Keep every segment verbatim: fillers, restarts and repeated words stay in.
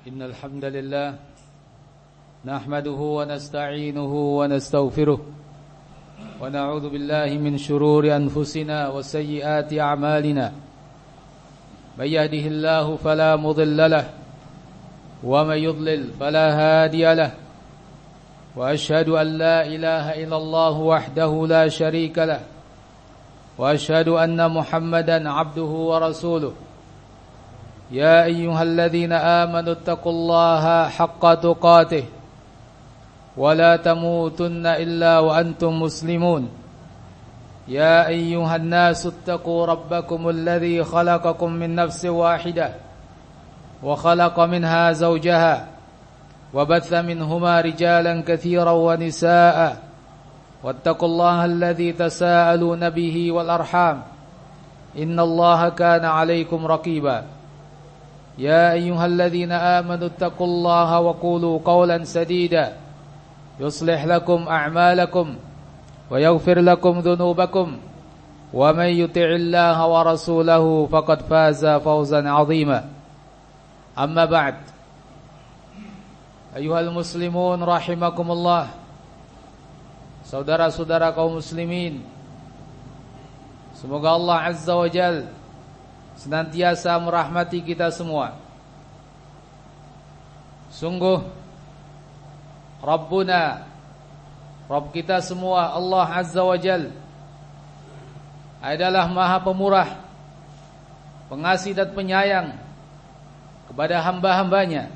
إن الحمد لله نحمده ونستعينه ونستغفره ونعوذ بالله من شرور أنفسنا وسيئات أعمالنا من يهده الله فلا مضل له ومن يضلل فلا هادي له وأشهد أن لا إله إلا الله وحده لا شريك له وأشهد أن محمدا عبده ورسوله يا أيها الذين آمنوا اتقوا الله حق تقاته ولا تموتن إلا وأنتم مسلمون يا أيها الناس اتقوا ربكم الذي خلقكم من نفس واحدة وخلق منها زوجها وبث منهما رجالا كثيرا ونساء واتقوا الله الذي تساءلون به والأرحام إن الله كان عليكم رقيبا يا أيها الذين آمنوا اتقوا الله وقولوا قولا سديدا يصلح لكم أعمالكم ويغفر لكم ذنوبكم ومن يطع الله ورسوله فقد فاز فوزا عظيما أما بعد أيها المسلمون رحمكم الله. Saudara-saudara kaum muslimin, semoga Allah Azza wa Jal senantiasa merahmati kita semua. Sungguh Rabbuna, Rabb kita semua, Allah Azza wa Jal adalah Maha Pemurah, Pengasih dan Penyayang kepada hamba-hambanya.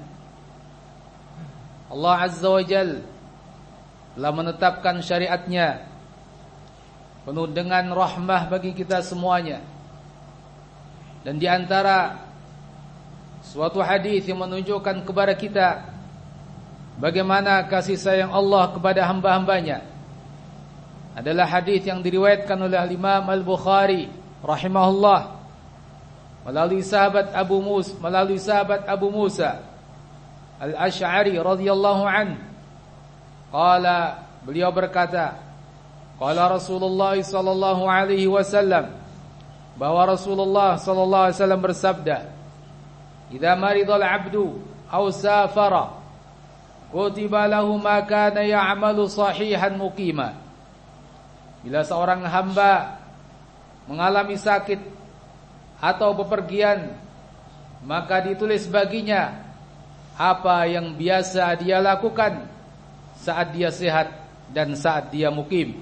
Allah Azza wa Jal telah menetapkan syariatnya penuh dengan rahmah bagi kita semuanya. Dan di antara suatu hadis yang menunjukkan kepada kita bagaimana kasih sayang Allah kepada hamba-hambanya adalah hadis yang diriwayatkan oleh Imam Al-Bukhari rahimahullah melalui sahabat Abu Musa melalui sahabat Abu Musa Al-Asy'ari radhiyallahu anhu. Qala, beliau berkata, qala Rasulullah sallallahu alaihi wasallam, bahwa Rasulullah sallallahu alaihi wasallam bersabda, "Idza maridal 'abdu aw safara, kutiba lahu ma kana ya'malu sahihan muqima." Bila seorang hamba mengalami sakit atau bepergian, maka ditulis baginya apa yang biasa dia lakukan saat dia sehat dan saat dia mukim.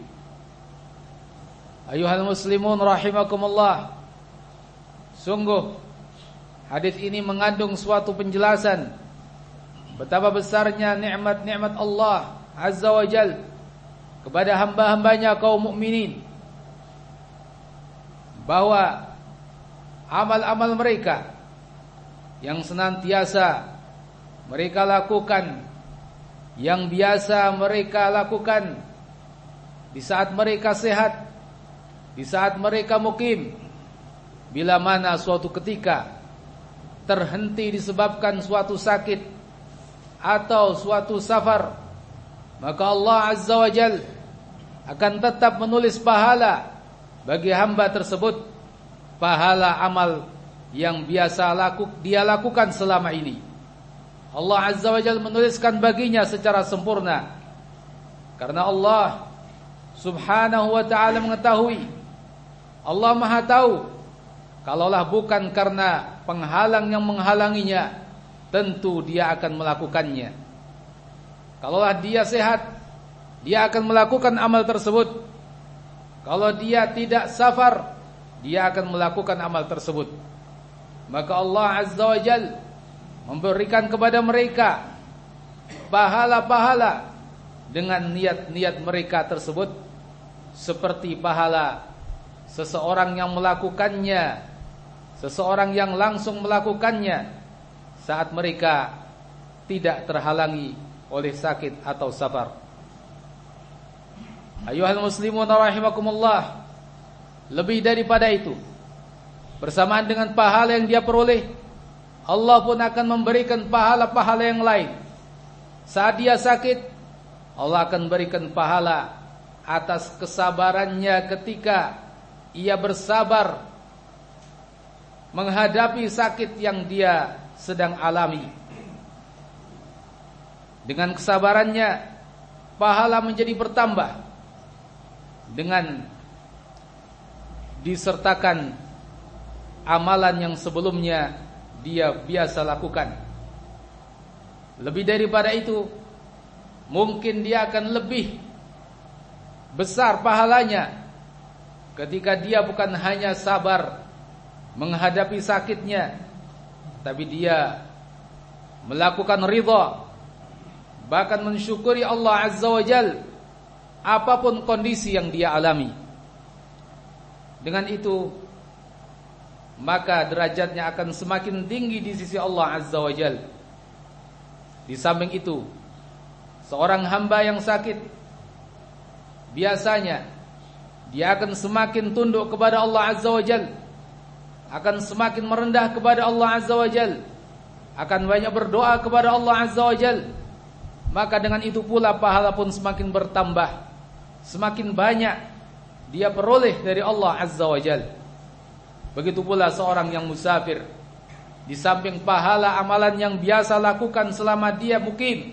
Ayuhal muslimun rahimakumullah. Sungguh hadis ini mengandung suatu penjelasan betapa besarnya nikmat-nikmat Allah Azza wa Jal kepada hamba-hambanya kaum mukminin, bahwa amal-amal mereka yang senantiasa mereka lakukan, yang biasa mereka lakukan di saat mereka sehat, di saat mereka mukim, bila mana suatu ketika terhenti disebabkan suatu sakit atau suatu safar, maka Allah Azza wa Jal akan tetap menulis pahala bagi hamba tersebut, pahala amal yang biasa laku, dia lakukan selama ini. Allah Azza wa Jalla menuliskan baginya secara sempurna, karena Allah Subhanahu wa ta'ala mengetahui, Allah Maha tahu, kalaulah bukan karena penghalang yang menghalanginya, tentu dia akan melakukannya. Kalaulah dia sehat, dia akan melakukan amal tersebut. Kalau dia tidak safar, dia akan melakukan amal tersebut. Maka Allah Azza wa Jalla memberikan kepada mereka pahala-pahala dengan niat-niat mereka tersebut, seperti pahala seseorang yang melakukannya, seseorang yang langsung melakukannya saat mereka tidak terhalangi oleh sakit atau safar. Ayuhal muslimun rahimakumullah. Lebih daripada itu, bersamaan dengan pahala yang dia peroleh, Allah pun akan memberikan pahala-pahala yang lain. Saat dia sakit, Allah akan berikan pahala atas kesabarannya ketika ia bersabar menghadapi sakit yang dia sedang alami. Dengan kesabarannya pahala menjadi bertambah dengan disertakan amalan yang sebelumnya dia biasa lakukan. Lebih daripada itu, mungkin dia akan lebih besar pahalanya ketika dia bukan hanya sabar menghadapi sakitnya, tapi dia melakukan ridha, bahkan mensyukuri Allah Azza wa Jal apapun kondisi yang dia alami. Dengan itu maka derajatnya akan semakin tinggi di sisi Allah Azza wa Jal. Di samping itu, seorang hamba yang sakit biasanya dia akan semakin tunduk kepada Allah Azza wa Jal, akan semakin merendah kepada Allah Azza wa Jal, akan banyak berdoa kepada Allah Azza wa Jal. Maka dengan itu pula pahala pun semakin bertambah, semakin banyak dia peroleh dari Allah Azza wa Jal. Begitu pula seorang yang musafir, di samping pahala amalan yang biasa lakukan selama dia mukim,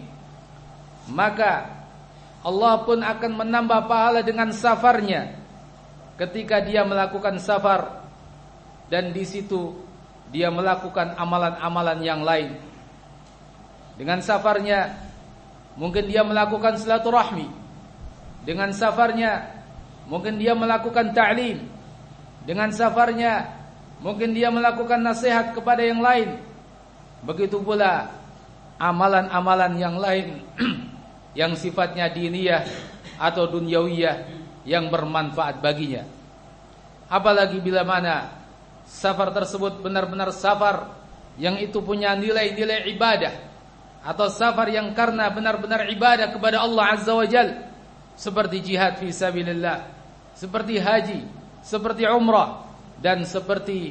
maka Allah pun akan menambah pahala dengan safarnya ketika dia melakukan safar, dan di situ dia melakukan amalan-amalan yang lain. Dengan safarnya mungkin dia melakukan silaturahmi, dengan safarnya mungkin dia melakukan ta'lim, dengan safarnya mungkin dia melakukan nasihat kepada yang lain. Begitu pula amalan-amalan yang lain yang sifatnya diniyah atau dunyawiyah yang bermanfaat baginya. Apalagi bila mana safar tersebut benar-benar safar yang itu punya nilai-nilai ibadah, atau safar yang karena benar-benar ibadah kepada Allah Azza wa Jal, seperti jihad fi sabilillah, seperti haji, seperti umrah, dan seperti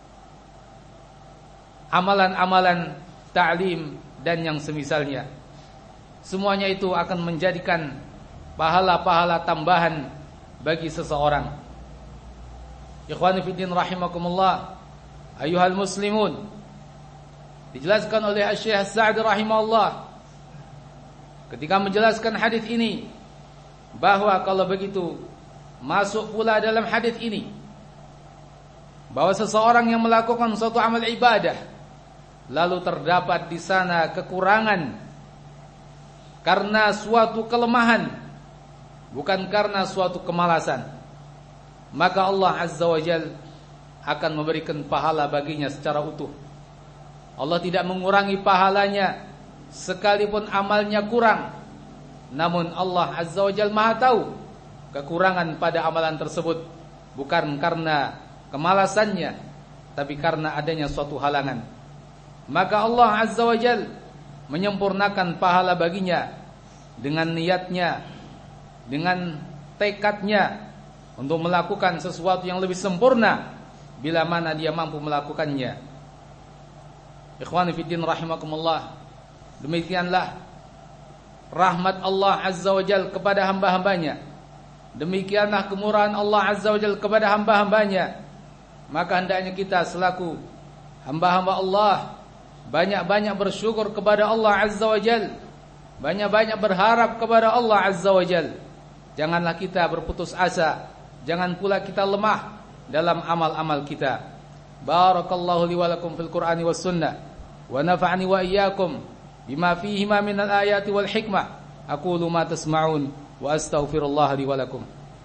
amalan-amalan ta'lim dan yang semisalnya. Semuanya itu akan menjadikan pahala-pahala tambahan bagi seseorang. Ikhwani fiddin rahimakumullah, ayuhal muslimun, dijelaskan oleh Syekh Sa'di rahimahullah ketika menjelaskan hadis ini, bahwa kalau begitu masuk pula dalam hadis ini bahwa seseorang yang melakukan suatu amal ibadah lalu terdapat di sana kekurangan karena suatu kelemahan, bukan karena suatu kemalasan, maka Allah Azza wa Jal akan memberikan pahala baginya secara utuh. Allah tidak mengurangi pahalanya sekalipun amalnya kurang. Namun Allah Azza wa Jal Maha tahu kekurangan pada amalan tersebut bukan karena kemalasannya, tapi karena adanya suatu halangan. Maka Allah Azza wa Jal menyempurnakan pahala baginya dengan niatnya, dengan tekadnya untuk melakukan sesuatu yang lebih sempurna bila mana dia mampu melakukannya. Ikhwani fiddin rahimakumullah, demikianlah rahmat Allah Azza wa Jal kepada hamba-hambanya, demikianlah kemurahan Allah Azza wa Jal kepada hamba-hambanya. Maka hendaknya kita selaku hamba-hamba Allah banyak-banyak bersyukur kepada Allah Azza wa Jal, banyak-banyak berharap kepada Allah Azza wa Jal. Janganlah kita berputus asa, jangan pula kita lemah dalam amal-amal kita. Barakallahu li wa lakum fil Qur'ani was sunnah, wa nafa'ani wa iyyakum bima fihima minal ayati wal hikmah. Aqulu ma tasma'un wa astaghfirullah li wa lakum.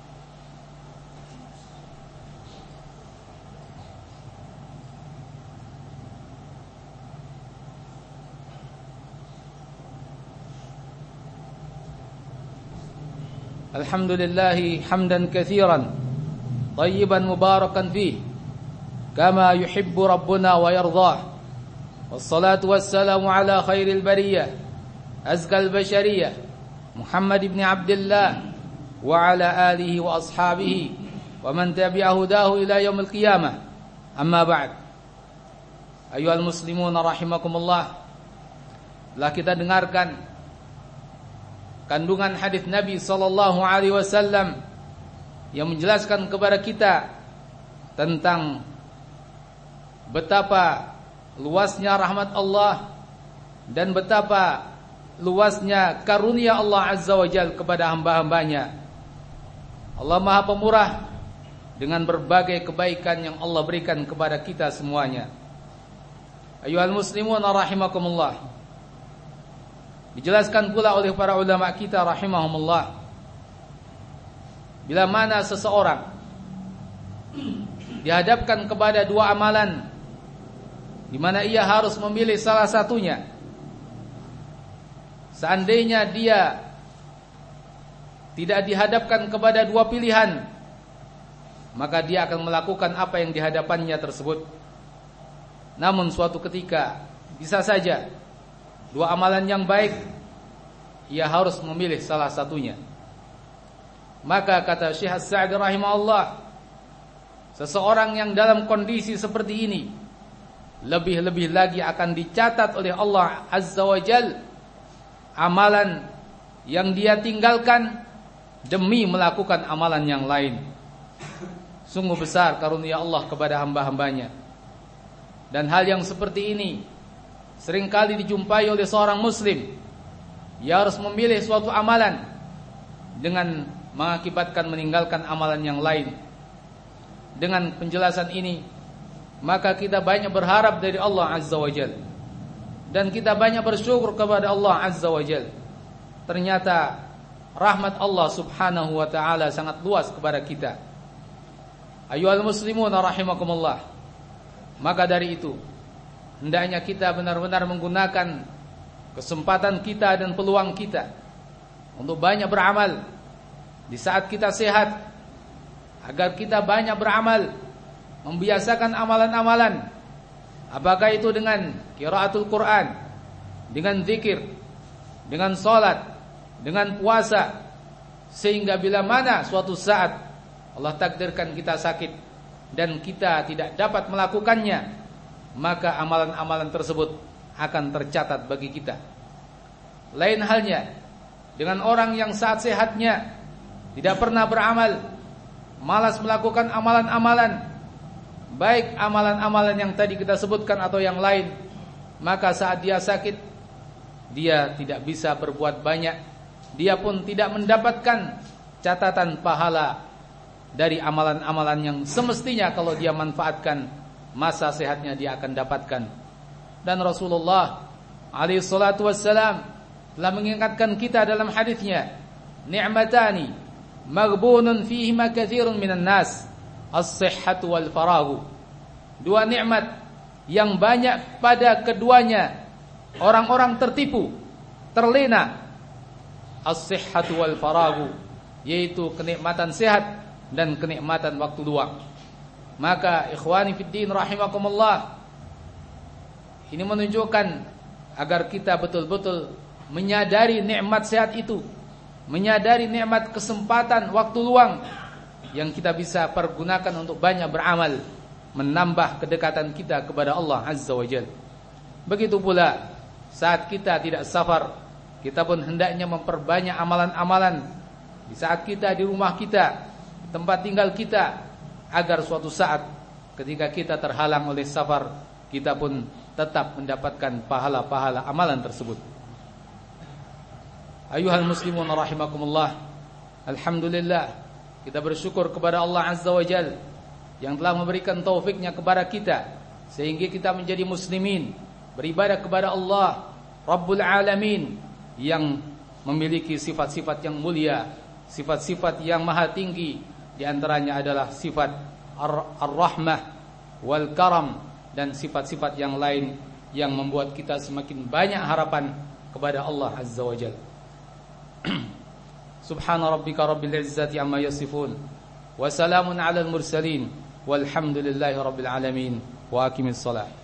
Alhamdulillah hamdan katsiran tayyiban mubarakan fih kama yuhibbu rabbuna wa yardah. Wassalatu wassalamu ala khairil bariyah azkal bashariyah Muhammad ibn Abdullah wa ala alihi wa ashabihi wa man tabi'a hudahu ila yaumil qiyamah. Amma ba'd. Ayuhal muslimun rahimakumullah, telah kita dengarkan kandungan hadis Nabi sallallahu alaihi wasallam yang menjelaskan kepada kita tentang betapa luasnya rahmat Allah dan betapa luasnya karunia Allah Azza wa Jalla kepada hamba-hambanya. Allah Maha Pemurah dengan berbagai kebaikan yang Allah berikan kepada kita semuanya. Ayyuhal muslimun rahimakumullah. Dijelaskan pula oleh para ulama kita rahimahumullah, bila mana seseorang dihadapkan kepada dua amalan di mana ia harus memilih salah satunya, seandainya dia tidak dihadapkan kepada dua pilihan, maka dia akan melakukan apa yang dihadapannya tersebut. Namun suatu ketika bisa saja dua amalan yang baik, ia harus memilih salah satunya. Maka kata Syekh As-Sa'di rahimahullah, seseorang yang dalam kondisi seperti ini lebih-lebih lagi akan dicatat oleh Allah Azza wa Jal amalan yang dia tinggalkan demi melakukan amalan yang lain. Sungguh besar karunia Allah kepada hamba-hambanya. Dan hal yang seperti ini seringkali dijumpai oleh seorang muslim. Ia harus memilih suatu amalan dengan mengakibatkan meninggalkan amalan yang lain. Dengan penjelasan ini, maka kita banyak berharap dari Allah Azza wa Jalla, dan kita banyak bersyukur kepada Allah Azza wa Jalla. Ternyata rahmat Allah subhanahu wa ta'ala sangat luas kepada kita. Ayyuhal muslimun rahimakumullah. Maka dari itu, hendaknya kita benar-benar menggunakan kesempatan kita dan peluang kita untuk banyak beramal di saat kita sehat, agar kita banyak beramal, membiasakan amalan-amalan, apakah itu dengan qiraatul Quran, dengan zikir, dengan salat, dengan puasa, sehingga bila mana suatu saat Allah takdirkan kita sakit dan kita tidak dapat melakukannya, maka amalan-amalan tersebut akan tercatat bagi kita. Lain halnya dengan orang yang saat sehatnya tidak pernah beramal, malas melakukan amalan-amalan, baik amalan-amalan yang tadi kita sebutkan atau yang lain, maka saat dia sakit, dia tidak bisa berbuat banyak. Dia pun tidak mendapatkan catatan pahala dari amalan-amalan yang semestinya kalau dia manfaatkan masa sehatnya dia akan dapatkan. Dan Rasulullah alaihi salatu wassalam telah mengingatkan kita dalam hadisnya, ni'matani maghbunun fihima katsirun minan nas, as-sihhatu wal faragu. Dua nikmat yang banyak pada keduanya orang-orang tertipu, terlena. As-sihhatu wal faragu, yaitu kenikmatan sehat dan kenikmatan waktu luang. Maka ikhwani fiddin rahimakumullah, ini menunjukkan agar kita betul-betul menyadari nikmat sehat itu, menyadari nikmat kesempatan waktu luang yang kita bisa pergunakan untuk banyak beramal, menambah kedekatan kita kepada Allah Azza wa Jalla. Begitu pula saat kita tidak safar, kita pun hendaknya memperbanyak amalan-amalan di saat kita di rumah kita, tempat tinggal kita, agar suatu saat ketika kita terhalang oleh safar, kita pun tetap mendapatkan pahala-pahala amalan tersebut. Ayuhal muslimun rahimakumullah, alhamdulillah, kita bersyukur kepada Allah Azza wa Jalla yang telah memberikan taufiknya kepada kita sehingga kita menjadi muslimin, beribadah kepada Allah Rabbul Alamin yang memiliki sifat-sifat yang mulia, sifat-sifat yang maha tinggi. Di antaranya adalah sifat ar-rahmah wal karam dan sifat-sifat yang lain yang membuat kita semakin banyak harapan kepada Allah Azza wa Jalla. Subhana rabbika rabbil izzati amma yasifun wa salamun alal mursalin walhamdulillahi rabbil alamin wa aqimis salat.